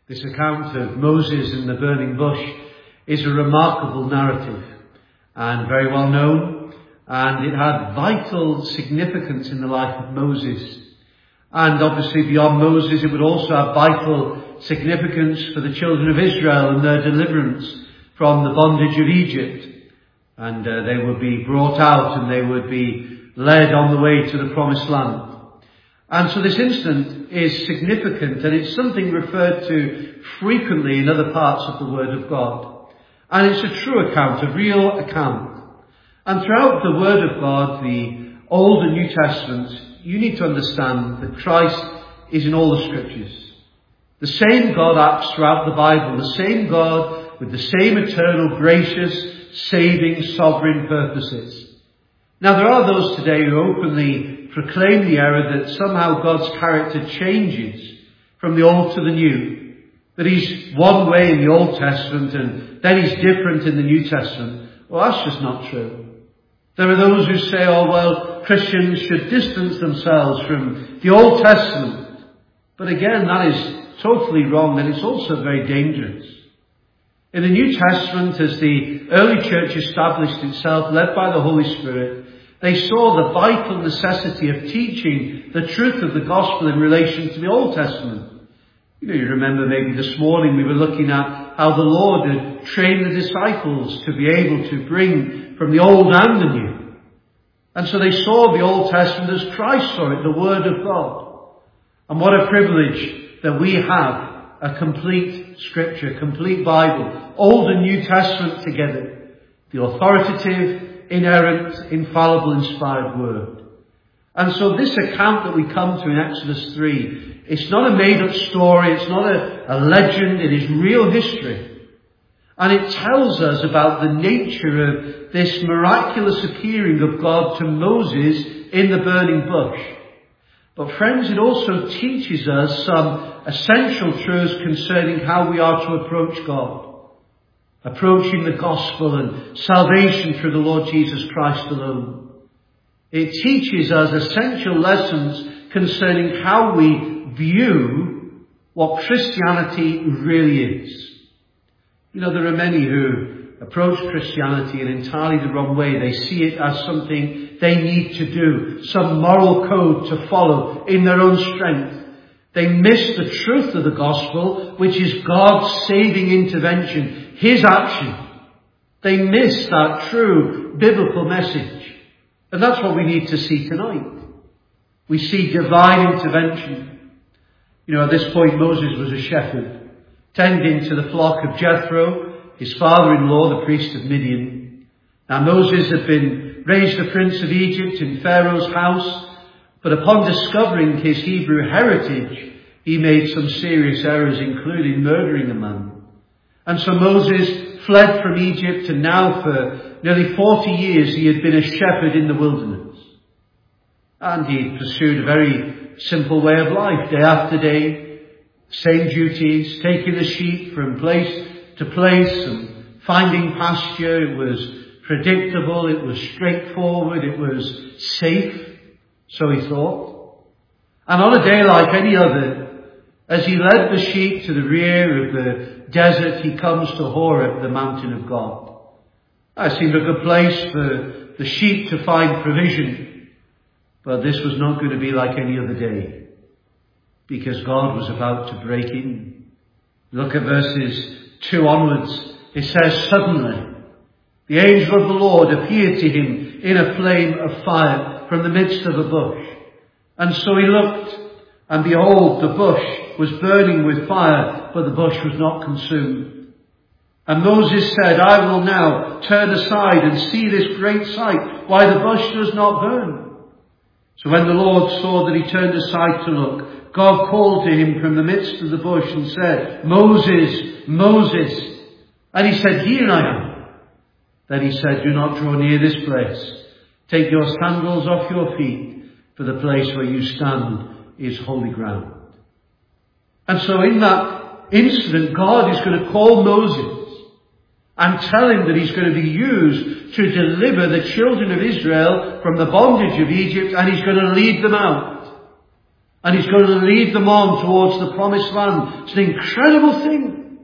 This account of Moses in the burning bush is a remarkable narrative and very well known, and it had vital significance in the life of Moses. And obviously beyond Moses, it would also have vital significance for the children of Israel and their deliverance from the bondage of Egypt. And they would be brought out and they would be led on the way to the promised land. And so this incident is significant, and it's something referred to frequently in other parts of the Word of God. And it's a true account, a real account. And throughout the Word of God, the Old and New Testaments, you need to understand that Christ is in all the Scriptures. The same God acts throughout the Bible, the same God with the same eternal, gracious, saving, sovereign purposes. Now there are those today who openly proclaim the error that somehow God's character changes from the Old to the New. That he's one way in the Old Testament and then he's different in the New Testament. Well, that's just not true. There are those who say, oh well, Christians should distance themselves from the Old Testament. But again, that is totally wrong, and it's also very dangerous. In the New Testament, as the early church established itself, led by the Holy Spirit, they saw the vital necessity of teaching the truth of the gospel in relation to the Old Testament. You remember maybe this morning we were looking at how the Lord had trained the disciples to be able to bring from the Old and the New. And so they saw the Old Testament as Christ saw it, the Word of God. And what a privilege that we have a complete Scripture, complete Bible, Old and New Testament together. The authoritative, inerrant, infallible, inspired Word. And so this account that we come to in Exodus 3, it's not a made-up story, it's not a legend, it is real history. And it tells us about the nature of this miraculous appearing of God to Moses in the burning bush. But friends, it also teaches us some essential truths concerning how we are to approach God. Approaching the gospel and salvation through the Lord Jesus Christ alone. It teaches us essential lessons concerning how we view what Christianity really is. There are many who approach Christianity in entirely the wrong way. They see it as something they need to do, some moral code to follow in their own strength. They miss the truth of the gospel, which is God's saving intervention, His action. They miss that true biblical message. And that's what we need to see tonight. We see divine intervention. At this point Moses was a shepherd, tending to the flock of Jethro, his father-in-law, the priest of Midian. Now Moses had been raised a prince of Egypt in Pharaoh's house, but upon discovering his Hebrew heritage, he made some serious errors, including murdering a man. And so Moses fled from Egypt, and now for nearly 40 years he had been a shepherd in the wilderness. And he pursued a very simple way of life, day after day, same duties, taking the sheep from place to place and finding pasture. It was predictable, it was straightforward, it was safe, so he thought. And on a day like any other, as he led the sheep to the rear of the desert, he comes to Horeb, the mountain of God. That seemed a good place for the sheep to find provision. But this was not going to be like any other day, because God was about to break in. Look at verses 2 onwards. It says, suddenly the angel of the Lord appeared to him in a flame of fire from the midst of a bush. And so he looked, and behold, the bush was burning with fire, but the bush was not consumed. And Moses said, I will now turn aside and see this great sight, why the bush does not burn. So when the Lord saw that he turned aside to look, God called to him from the midst of the bush and said, Moses, Moses. And he said, Here I am. Then he said, Do not draw near this place. Take your sandals off your feet, for the place where you stand is holy ground. And so in that incident, God is going to call Moses and tell him that he's going to be used to deliver the children of Israel from the bondage of Egypt, and he's going to lead them out. And he's going to lead them on towards the promised land. It's an incredible thing.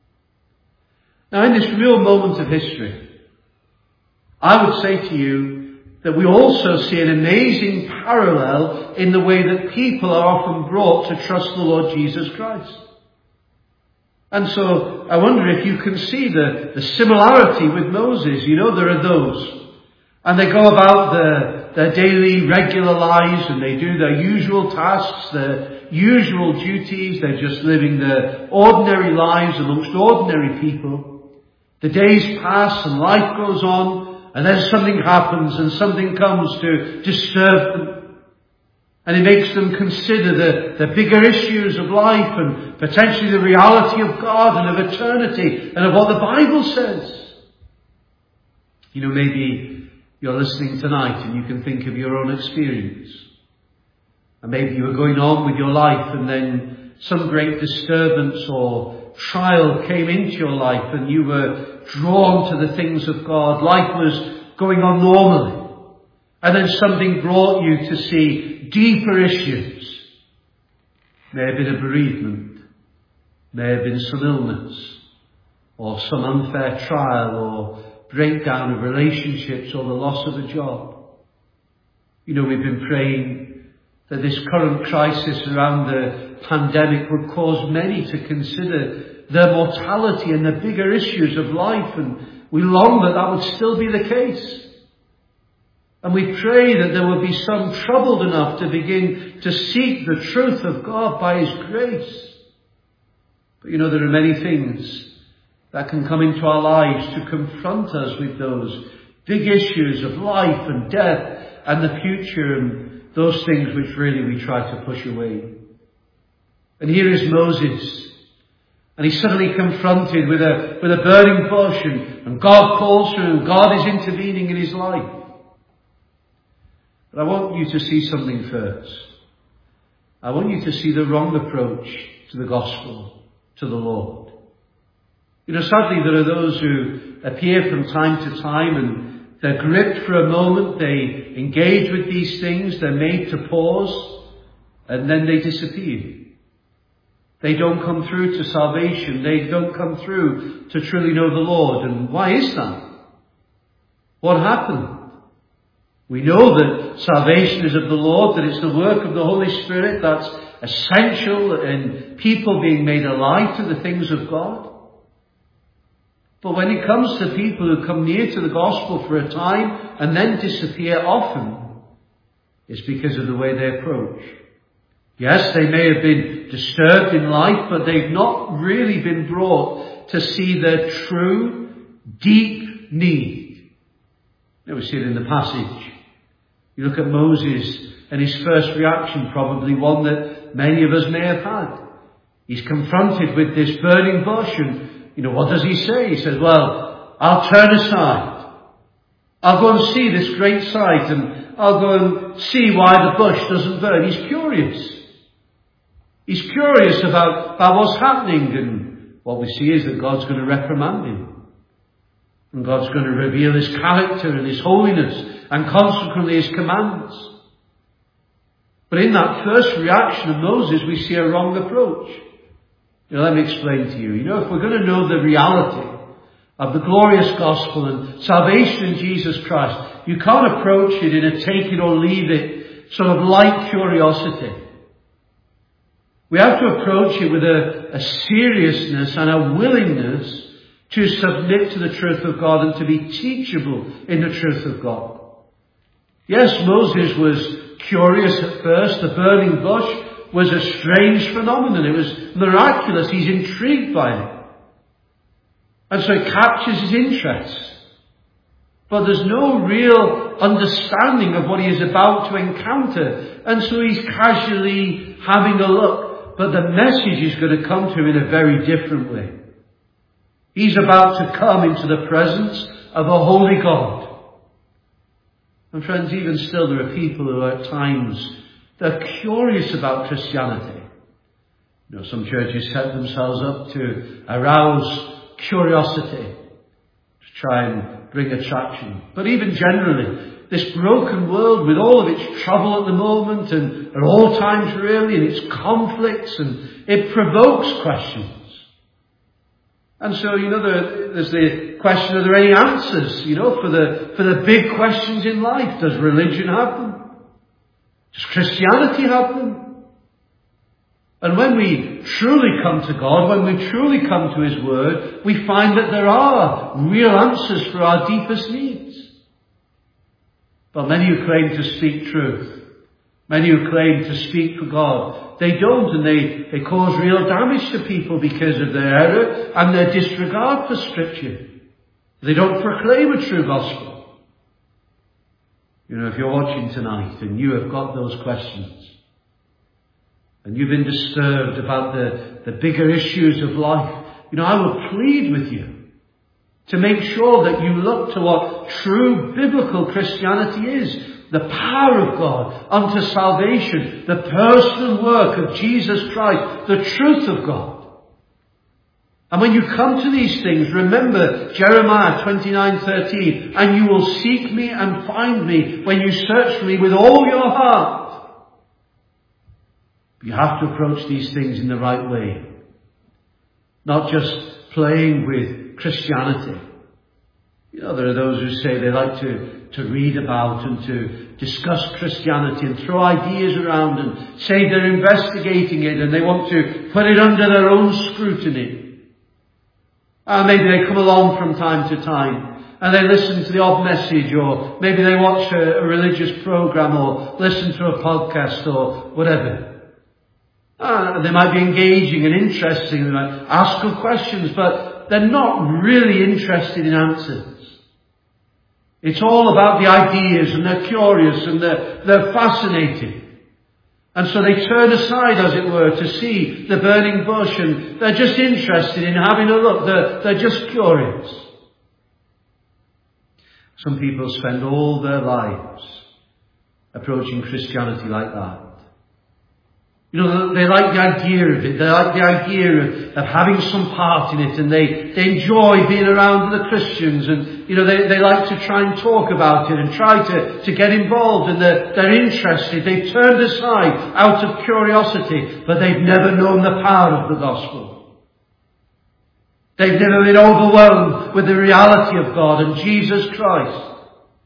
Now, in this real moment of history, I would say to you that we also see an amazing parallel in the way that people are often brought to trust the Lord Jesus Christ. And so I wonder if you can see the similarity with Moses. You know, there are those, and they go about their daily regular lives, and they do their usual tasks, their usual duties. They're just living their ordinary lives amongst ordinary people. The days pass and life goes on, and then something happens and something comes to disturb them. And it makes them consider the bigger issues of life and potentially the reality of God and of eternity and of what the Bible says. You know, maybe you're listening tonight and you can think of your own experience. And maybe you were going on with your life and then some great disturbance or trial came into your life and you were drawn to the things of God. Life was going on normally. And then something brought you to see deeper issues. May have been a bereavement, may have been some illness, or some unfair trial, or breakdown of relationships, or the loss of a job. You know, we've been praying that this current crisis around the pandemic would cause many to consider their mortality and the bigger issues of life, and we long that that would still be the case. And we pray that there will be some troubled enough to begin to seek the truth of God by His grace. But you know, there are many things that can come into our lives to confront us with those big issues of life and death and the future and those things which really we try to push away. And here is Moses. And he's suddenly confronted with a burning bush and God calls to him and God is intervening in his life. But I want you to see something first. I want you to see the wrong approach to the gospel, to the Lord. You know, sadly there are those who appear from time to time and they're gripped for a moment, they engage with these things, they're made to pause, and then they disappear. They don't come through to salvation, they don't come through to truly know the Lord. And why is that? What happened? We know that salvation is of the Lord, that it's the work of the Holy Spirit that's essential in people being made alive to the things of God. But when it comes to people who come near to the gospel for a time and then disappear often, it's because of the way they approach. Yes, they may have been disturbed in life, but they've not really been brought to see their true, deep need. We see it in the passage. You look at Moses and his first reaction, probably one that many of us may have had. He's confronted with this burning bush and, you know, what does he say? He says, well, I'll turn aside. I'll go and see this great sight and I'll go and see why the bush doesn't burn. He's curious. He's curious about what's happening, and what we see is that God's going to reprimand him. And God's going to reveal His character and His holiness and consequently His commands. But in that first reaction of Moses, we see a wrong approach. You know, let me explain to you. You know, if we're going to know the reality of the glorious gospel and salvation in Jesus Christ, you can't approach it in a take it or leave it sort of light curiosity. We have to approach it with a seriousness and a willingness to submit to the truth of God and to be teachable in the truth of God. Yes, Moses was curious at first. The burning bush was a strange phenomenon. It was miraculous. He's intrigued by it. And so it captures his interest. But there's no real understanding of what he is about to encounter. And so he's casually having a look. But the message is going to come to him in a very different way. He's about to come into the presence of a holy God. And friends, even still there are people who at times, they're curious about Christianity. You know, some churches set themselves up to arouse curiosity, to try and bring attraction. But even generally, this broken world with all of its trouble at the moment and at all times really, and its conflicts, and it provokes questions. And so, there's the question, are there any answers, for the big questions in life? Does religion have them? Does Christianity have them? And when we truly come to God, when we truly come to His Word, we find that there are real answers for our deepest needs. But many who claim to speak truth, many who claim to speak for God, they don't, and they cause real damage to people because of their error and their disregard for Scripture. They don't proclaim a true gospel. If you're watching tonight and you have got those questions, and you've been disturbed about the bigger issues of life, I will plead with you to make sure that you look to what true biblical Christianity is. The power of God unto salvation, the personal work of Jesus Christ, the truth of God. And when you come to these things, remember Jeremiah 29:13, and you will seek me and find me when you search for me with all your heart. You have to approach these things in the right way. Not just playing with Christianity. There are those who say they like to read about and to discuss Christianity and throw ideas around and say they're investigating it and they want to put it under their own scrutiny. Maybe they come along from time to time and they listen to the odd message, or maybe they watch a religious program or listen to a podcast or whatever. They might be engaging and interesting, they might ask good questions, but they're not really interested in answers. It's all about the ideas, and they're curious and they're fascinated. And so they turn aside, as it were, to see the burning bush, and they're just interested in having a look. They're just curious. Some people spend all their lives approaching Christianity like that. They like the idea of it. They like the idea of having some part in it, and they enjoy being around the Christians, and they like to try and talk about it and try to get involved, and they're interested. They've turned aside out of curiosity, but they've never known the power of the gospel. They've never been overwhelmed with the reality of God and Jesus Christ.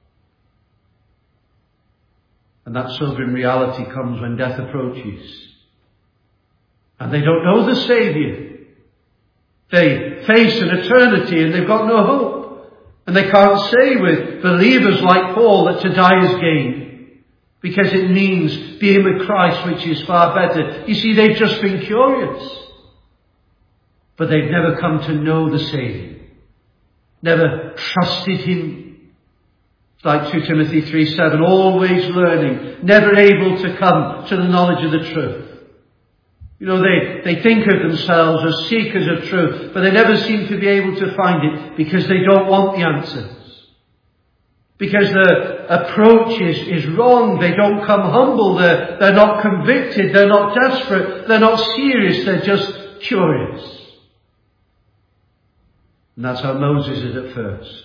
And that sobering reality comes when death approaches. And they don't know the Saviour. They face an eternity and they've got no hope. And they can't say with believers like Paul that to die is gain, because it means being with Christ, which is far better. You see, they've just been curious. But they've never come to know the Saviour. Never trusted Him. It's like 2 Timothy 3:7, always learning, never able to come to the knowledge of the truth. They think of themselves as seekers of truth, but they never seem to be able to find it because they don't want the answers. Because their approach is wrong. They don't come humble. They're not convicted. They're not desperate. They're not serious. They're just curious. And that's how Moses is at first.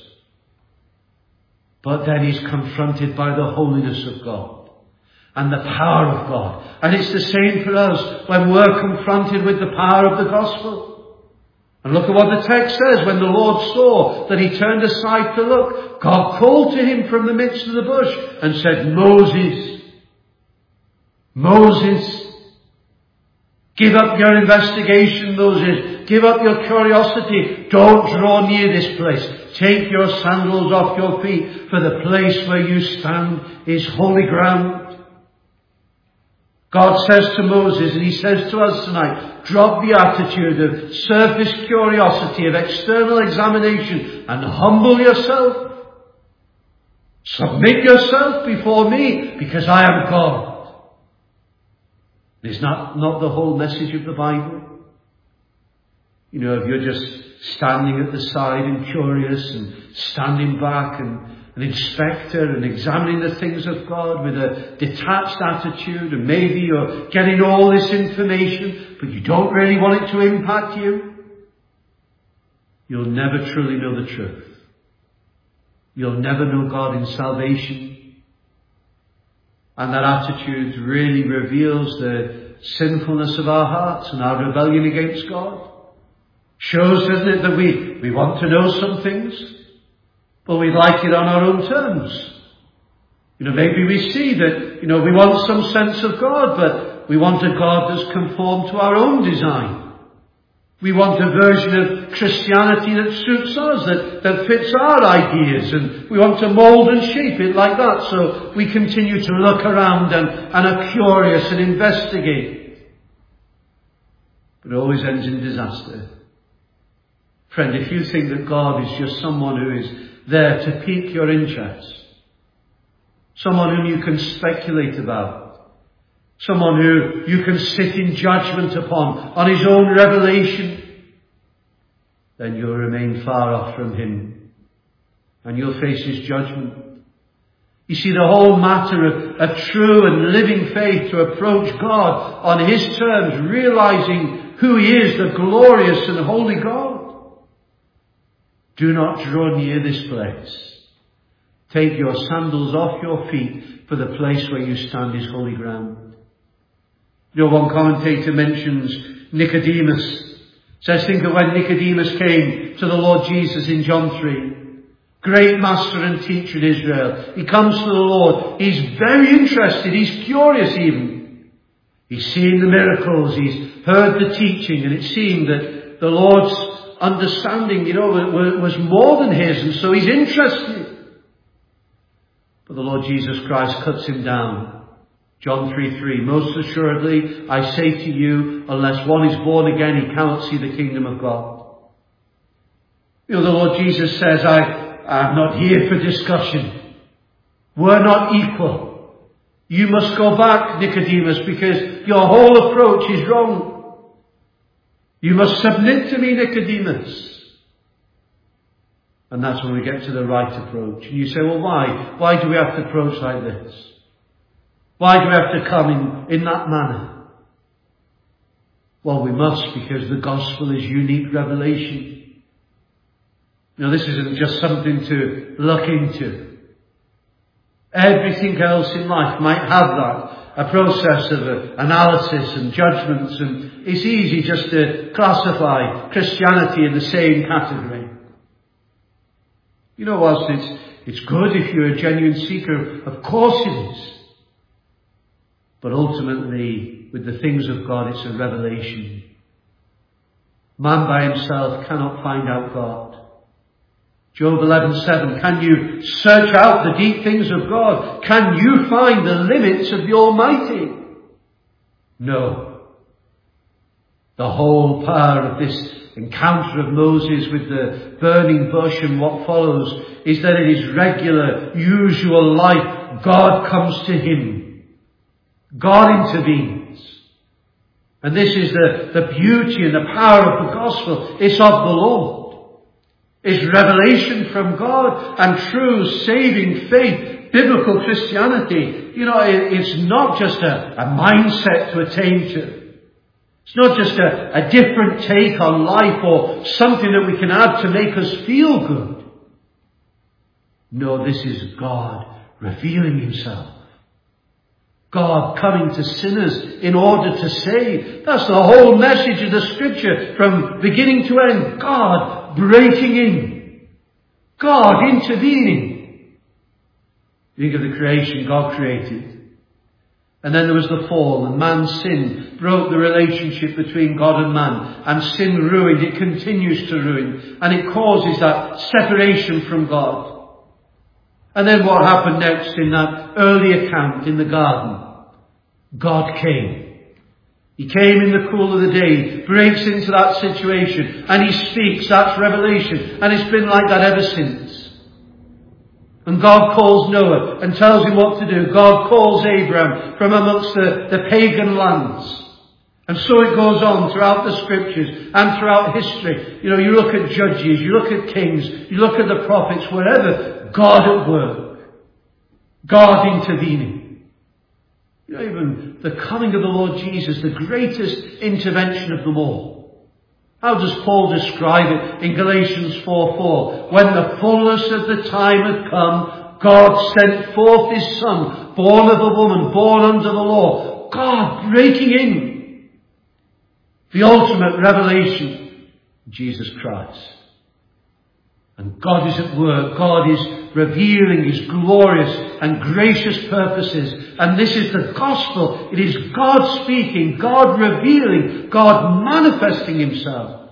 But then he's confronted by the holiness of God and the power of God. And it's the same for us when we're confronted with the power of the gospel. And look at what the text says. When the Lord saw that he turned aside to look, God called to him from the midst of the bush and said, Moses, Moses, give up your investigation, Moses. Give up your curiosity. Don't draw near this place. Take your sandals off your feet, for the place where you stand is holy ground. God says to Moses, and he says to us tonight, drop the attitude of surface curiosity, of external examination, and humble yourself. Submit yourself before me, because I am God. Is that not the whole message of the Bible? If you're just standing at the side and curious and standing back and an inspector and examining the things of God with a detached attitude, and maybe you're getting all this information, but you don't really want it to impact you, you'll never truly know the truth. you'll never know God in salvation. And that attitude really reveals the sinfulness of our hearts and our rebellion against God. Shows, doesn't it, that we want to know some things, but we like it on our own terms. Maybe we see that, we want some sense of God, but we want a God that's conformed to our own design. We want a version of Christianity that suits us, that fits our ideas, and we want to mould and shape it like that. So we continue to look around and are curious and investigate. But it always ends in disaster. Friend, if you think that God is just someone who is there to pique your interest, someone whom you can speculate about, someone who you can sit in judgment upon on his own revelation, then you'll remain far off from him and you'll face his judgment. You see, the whole matter of true and living faith, to approach God on his terms, realizing who he is, the glorious and holy God. Do not draw near this place. Take your sandals off your feet, for the place where you stand is holy ground. One commentator mentions Nicodemus. Says, think of when Nicodemus came to the Lord Jesus in John 3. Great master and teacher in Israel. He comes to the Lord. He's very interested. He's curious even. He's seen the miracles. He's heard the teaching. And it seemed that the Lord's understanding, was more than his. And so he's interested. But the Lord Jesus Christ cuts him down. John 3:3, most assuredly, I say to you, unless one is born again, he cannot see the kingdom of God. The Lord Jesus says, I'm not here for discussion. We're not equal. You must go back, Nicodemus, because your whole approach is wrong. You must submit to me, Nicodemus. And that's when we get to the right approach. And you say, well, why? Why do we have to approach like this? Why do we have to come in that manner? Well, we must, because the gospel is unique revelation. This isn't just something to look into. Everything else in life might have that. A process of analysis and judgments, and it's easy just to classify Christianity in the same category. Whilst it's good if you're a genuine seeker, of course it is. But ultimately, with the things of God, it's a revelation. Man by himself cannot find out God. Job 11:7, can you search out the deep things of God? Can you find the limits of the Almighty? No. The whole power of this encounter of Moses with the burning bush and what follows is that in his regular, usual life, God comes to him. God intervenes. And this is the beauty and the power of the gospel. It's of the Lord. It's revelation from God and true saving faith, biblical Christianity. It's not just a mindset to attain to. It's not just a different take on life or something that we can add to make us feel good. No, this is God revealing himself. God coming to sinners in order to save. That's the whole message of the scripture from beginning to end. God breaking in. God intervening. Think of the creation God created. And then there was the fall, and man's sin broke the relationship between God and man. And sin ruined, it continues to ruin. And it causes that separation from God. And then what happened next in that early account in the garden? God came. He came in the cool of the day, breaks into that situation, and he speaks. That's revelation. And it's been like that ever since. And God calls Noah and tells him what to do. God calls Abraham from amongst the pagan lands. And so it goes on throughout the scriptures and throughout history. You look at judges, you look at kings, you look at the prophets, wherever, God at work. God intervening. Even the coming of the Lord Jesus, the greatest intervention of them all. How does Paul describe it in Galatians 4:4? When the fullness of the time had come, God sent forth his Son, born of a woman, born under the law. God breaking in. The ultimate revelation, Jesus Christ. And God is at work. God is revealing his glorious and gracious purposes. And this is the gospel. It is God speaking, God revealing, God manifesting himself.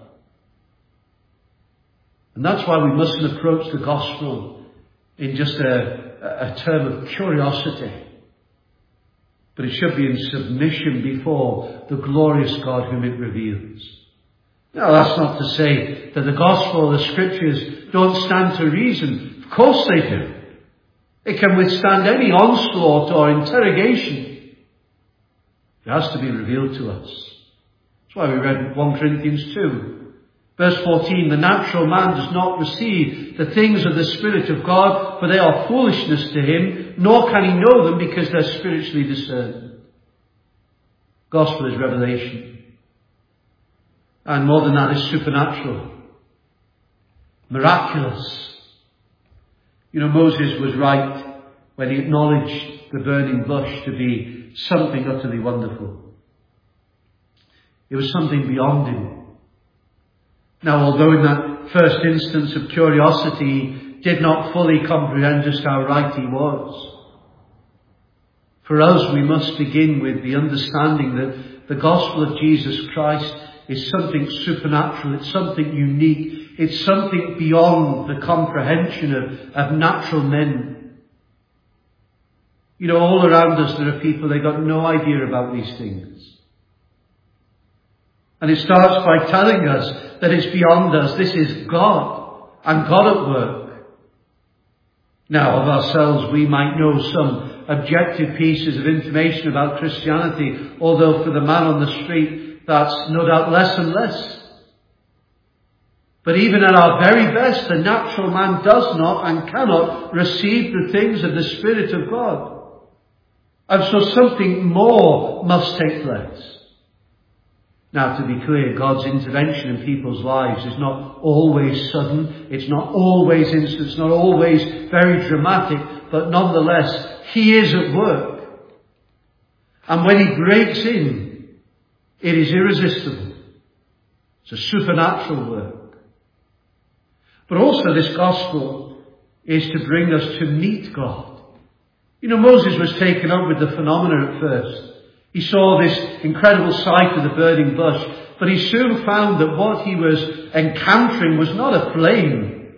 And that's why we mustn't approach the gospel in just a term of curiosity. But it should be in submission before the glorious God whom it reveals. Now, that's not to say that the gospel or the scriptures don't stand to reason. Of course they do. It can withstand any onslaught or interrogation. It has to be revealed to us. That's why we read 1 Corinthians 2. Verse 14, the natural man does not receive the things of the Spirit of God, for they are foolishness to him, nor can he know them because they're spiritually discerned. Gospel is revelation. And more than that, is supernatural. Miraculous. You know, Moses was right when he acknowledged the burning bush to be something utterly wonderful. It was something beyond him. Now, although in that first instance of curiosity, he did not fully comprehend just how right he was. For us, we must begin with the understanding that the gospel of Jesus Christ is something supernatural. It's something unique. It's something beyond the comprehension of natural men. You know, all around us there are people, they've got no idea about these things. And it starts by telling us that it's beyond us. This is God, and God at work. Now, of ourselves, we might know some objective pieces of information about Christianity, although for the man on the street, that's no doubt less and less. But even at our very best, the natural man does not and cannot receive the things of the Spirit of God. And so something more must take place. Now, to be clear, God's intervention in people's lives is not always sudden. It's not always instant. It's not always very dramatic. But nonetheless, he is at work. And when he breaks in, it is irresistible. It's a supernatural work. But also this gospel is to bring us to meet God. You know, Moses was taken up with the phenomena at first. He saw this incredible sight of the burning bush, but he soon found that what he was encountering was not a flame.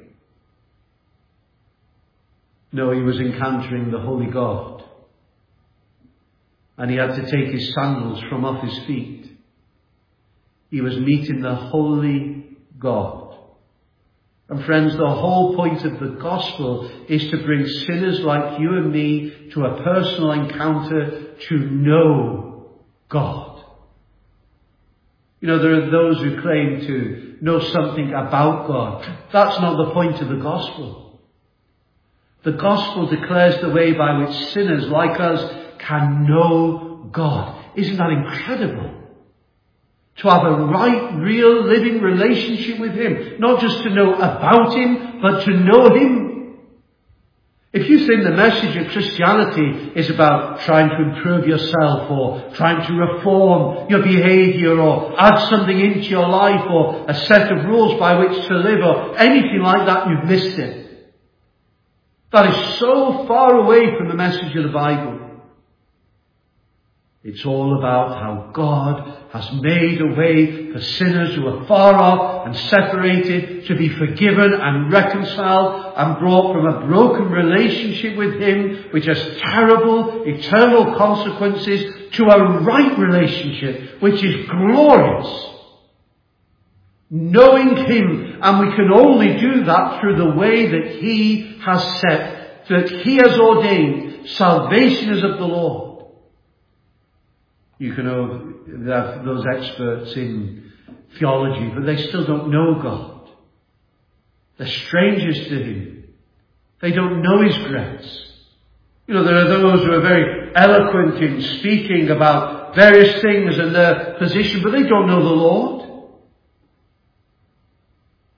No, he was encountering the Holy God. And he had to take his sandals from off his feet. He was meeting the Holy God. And friends, the whole point of the gospel is to bring sinners like you and me to a personal encounter to know God. You know, there are those who claim to know something about God. That's not the point of the gospel. The gospel declares the way by which sinners like us can know God. Isn't that incredible? To have a right, real, living relationship with him. Not just to know about him, but to know him. If you think the message of Christianity is about trying to improve yourself or trying to reform your behaviour or add something into your life or a set of rules by which to live or anything like that, you've missed it. That is so far away from the message of the Bible. It's all about how God has made a way for sinners who are far off and separated to be forgiven and reconciled and brought from a broken relationship with him, which has terrible, eternal consequences, to a right relationship, which is glorious. Knowing him, and we can only do that through the way that he has set, that he has ordained. Salvation is of the Lord. You can have those experts in theology, but they still don't know God. They're strangers to him. They don't know his grace. You know, there are those who are very eloquent in speaking about various things and their position, but they don't know the Lord.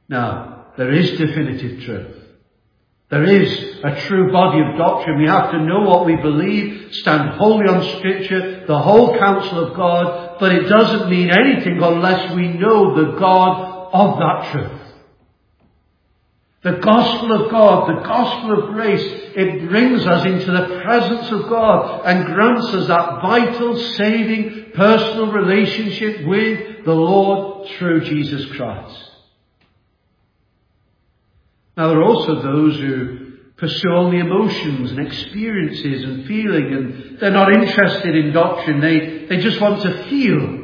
Now, there is definitive truth. There is a true body of doctrine. We have to know what we believe, stand wholly on Scripture, the whole counsel of God, but it doesn't mean anything unless we know the God of that truth. The gospel of God, the gospel of grace, it brings us into the presence of God and grants us that vital, saving, personal relationship with the Lord through Jesus Christ. Now, there are also those who pursue only emotions and experiences and feeling, and they're not interested in doctrine. They just want to feel.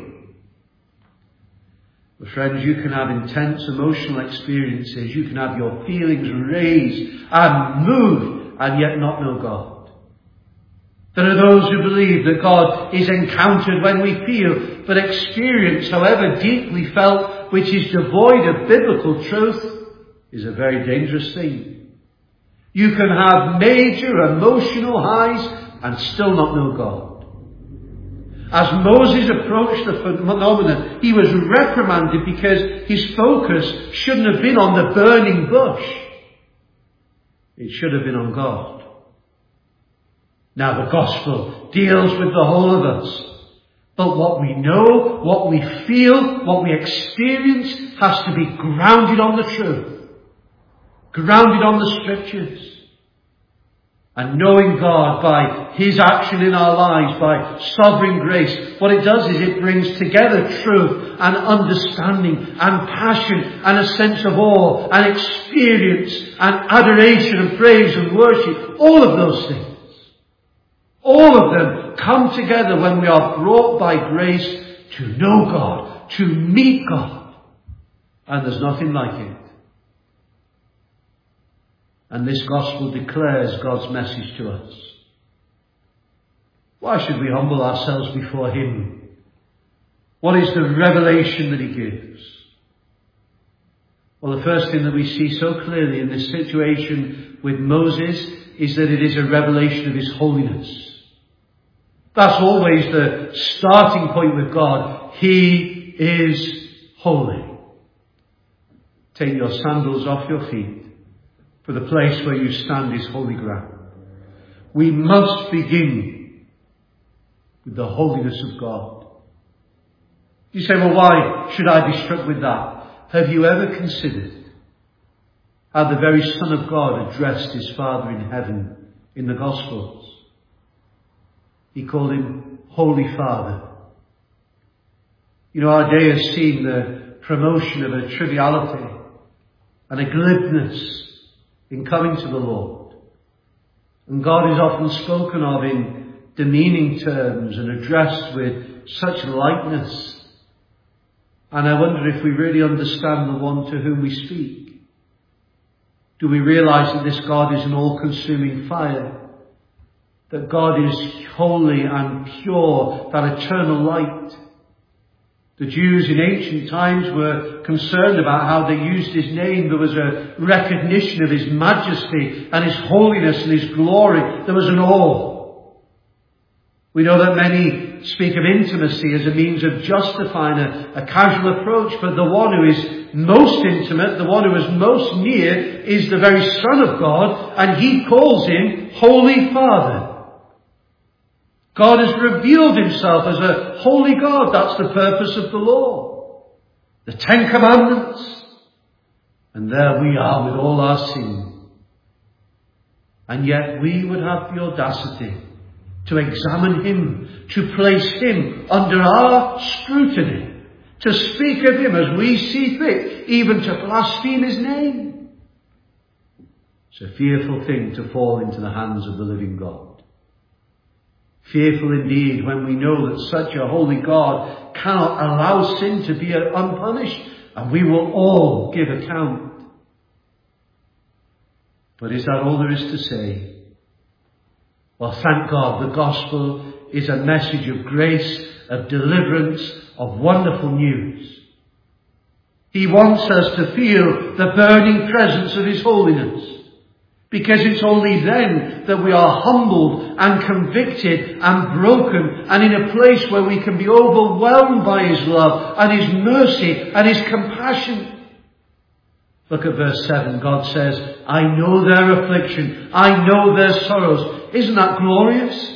But friends, you can have intense emotional experiences. You can have your feelings raised and moved and yet not know God. There are those who believe that God is encountered when we feel, but experience, however deeply felt, which is devoid of biblical truth, is a very dangerous thing. You can have major emotional highs and still not know God. As Moses approached the phenomenon, he was reprimanded because his focus shouldn't have been on the burning bush. It should have been on God. Now, the gospel deals with the whole of us. But what we know, what we feel, what we experience has to be grounded on the truth. Grounded on the Scriptures. And knowing God by His action in our lives, by sovereign grace, what it does is it brings together truth and understanding and passion and a sense of awe and experience and adoration and praise and worship. All of those things. All of them come together when we are brought by grace to know God, to meet God. And there's nothing like it. And this gospel declares God's message to us. Why should we humble ourselves before Him? What is the revelation that He gives? Well, the first thing that we see so clearly in this situation with Moses is that it is a revelation of His holiness. That's always the starting point with God. He is holy. Take your sandals off your feet. For the place where you stand is holy ground. We must begin with the holiness of God. You say, well, why should I be struck with that? Have you ever considered how the very Son of God addressed His Father in heaven in the Gospels? He called Him Holy Father. You know, our day has seen the promotion of a triviality and a glibness in coming to the Lord. And God is often spoken of in demeaning terms and addressed with such lightness. And I wonder if we really understand the one to whom we speak. Do we realize that this God is an all-consuming fire? That God is holy and pure, that eternal light? The Jews in ancient times were concerned about how they used His name. There was a recognition of His majesty and His holiness and His glory. There was an awe. We know that many speak of intimacy as a means of justifying a casual approach, but the one who is most intimate, the one who is most near, is the very Son of God, and He calls Him Holy Father. God has revealed Himself as a holy God. That's the purpose of the law. The Ten Commandments. And there we are with all our sin. And yet we would have the audacity to examine Him, to place Him under our scrutiny, to speak of Him as we see fit, even to blaspheme His name. It's a fearful thing to fall into the hands of the living God. Fearful indeed when we know that such a holy God cannot allow sin to be unpunished, and we will all give account. But is that all there is to say? Well, thank God, the gospel is a message of grace, of deliverance, of wonderful news. He wants us to feel the burning presence of His holiness. Because it's only then that we are humbled and convicted and broken and in a place where we can be overwhelmed by His love and His mercy and His compassion. Look at verse 7. God says, I know their affliction. I know their sorrows. Isn't that glorious?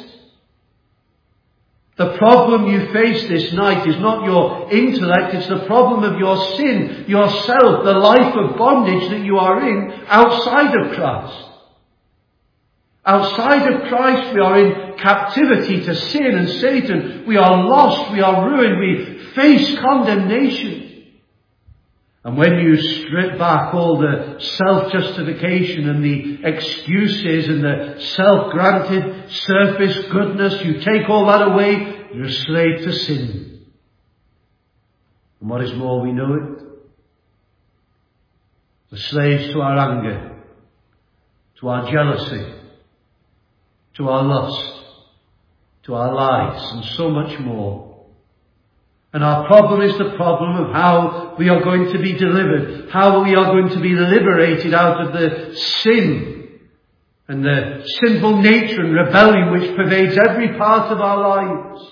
The problem you face this night is not your intellect, it's the problem of your sin, yourself, the life of bondage that you are in outside of Christ. Outside of Christ, we are in captivity to sin and Satan. We are lost, we are ruined, we face condemnation. And when you strip back all the self-justification and the excuses and the self-granted surface goodness, you take all that away, you're a slave to sin. And what is more, we know it. We're slaves to our anger, to our jealousy, to our lust, to our lies, and so much more. And our problem is the problem of how we are going to be delivered, how we are going to be liberated out of the sin and the sinful nature and rebellion which pervades every part of our lives.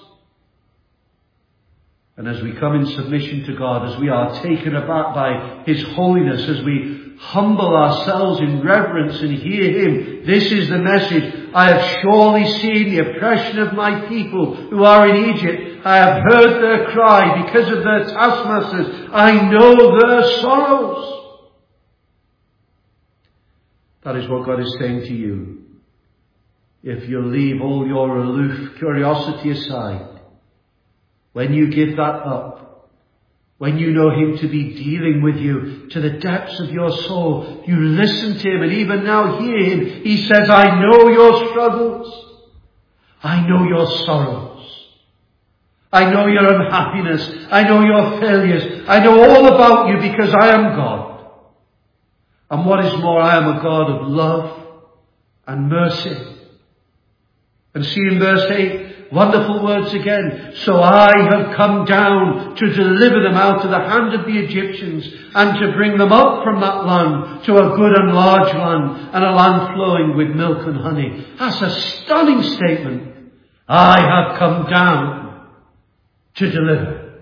And as we come in submission to God, as we are taken aback by His holiness, as we humble ourselves in reverence and hear Him, this is the message. I have surely seen the oppression of my people who are in Egypt. I have heard their cry because of their taskmasters. I know their sorrows. That is what God is saying to you. If you leave all your aloof curiosity aside, when you give that up, when you know Him to be dealing with you to the depths of your soul, you listen to Him and even now hear Him. He says, I know your struggles. I know your sorrows. I know your unhappiness. I know your failures. I know all about you because I am God. And what is more, I am a God of love and mercy. And see in verse 8, wonderful words again. So I have come down to deliver them out of the hand of the Egyptians and to bring them up from that land to a good and large land and a land flowing with milk and honey. That's a stunning statement. I have come down to deliver.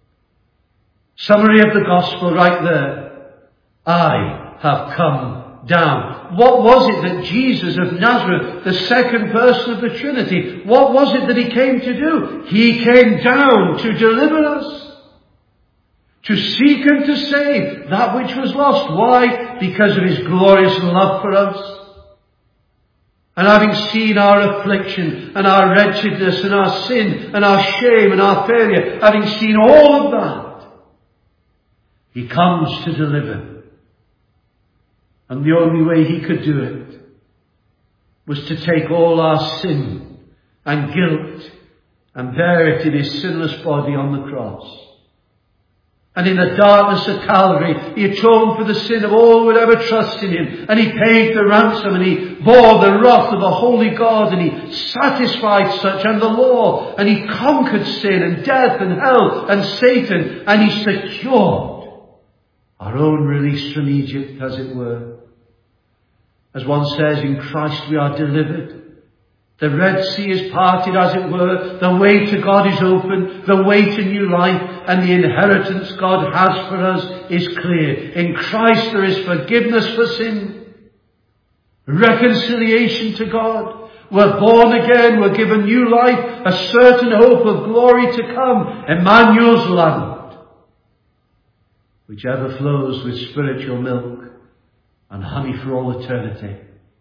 Summary of the gospel right there. I have come down. What was it that Jesus of Nazareth, the second person of the Trinity, what was it that He came to do? He came down to deliver us. To seek and to save that which was lost. Why? Because of His glorious love for us. And having seen our affliction and our wretchedness and our sin and our shame and our failure, having seen all of that, He comes to deliver. And the only way He could do it was to take all our sin and guilt and bear it in His sinless body on the cross. And in the darkness of Calvary, He atoned for the sin of all who would ever trust in Him. And He paid the ransom and He bore the wrath of the holy God and He satisfied such and the law. And He conquered sin and death and hell and Satan. And He secured our own release from Egypt, as it were. As one says, in Christ we are delivered. The Red Sea is parted, as it were. The way to God is open. The way to new life and the inheritance God has for us is clear. In Christ there is forgiveness for sin. Reconciliation to God. We're born again. We're given new life. A certain hope of glory to come. Emmanuel's land, which ever flows with spiritual milk and honey for all eternity.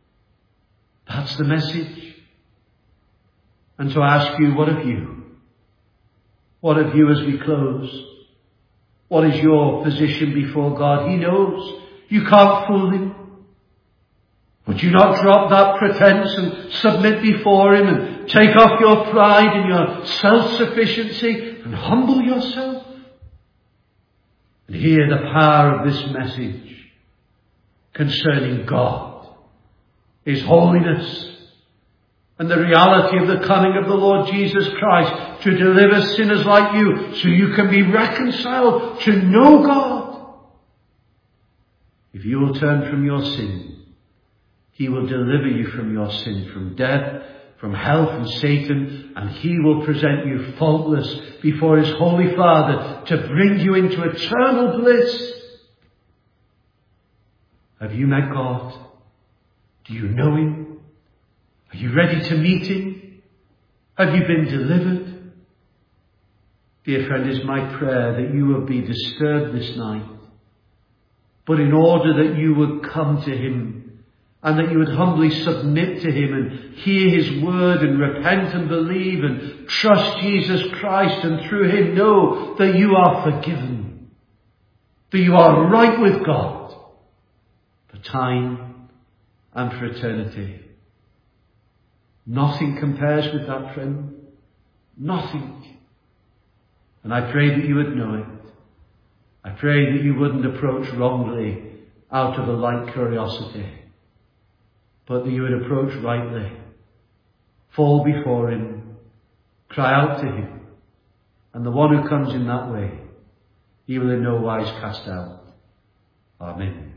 That's the message. And so I ask you, what of you? What of you as we close? What is your position before God? He knows. You can't fool Him. Would you not drop that pretense and submit before Him and take off your pride and your self-sufficiency and humble yourself? And hear the power of this message concerning God, His holiness, and the reality of the coming of the Lord Jesus Christ to deliver sinners like you so you can be reconciled to know God. If you will turn from your sin, He will deliver you from your sin, from death, from hell, from Satan, and He will present you faultless before His Holy Father to bring you into eternal bliss. Have you met God? Do you know him? Are you ready to meet him? Have you been delivered? Dear friend, it's my prayer that you will be disturbed this night, but in order that you would come to him and that you would humbly submit to him and hear his word and repent and believe and trust Jesus Christ, and through him know that you are forgiven, that you are right with God for time and for eternity. Nothing compares with that, friend. Nothing. And I pray that you would know it. I pray that you wouldn't approach wrongly out of a light curiosity, but that you would approach rightly, fall before him, cry out to him, and the one who comes in that way, he will in no wise cast out. Amen.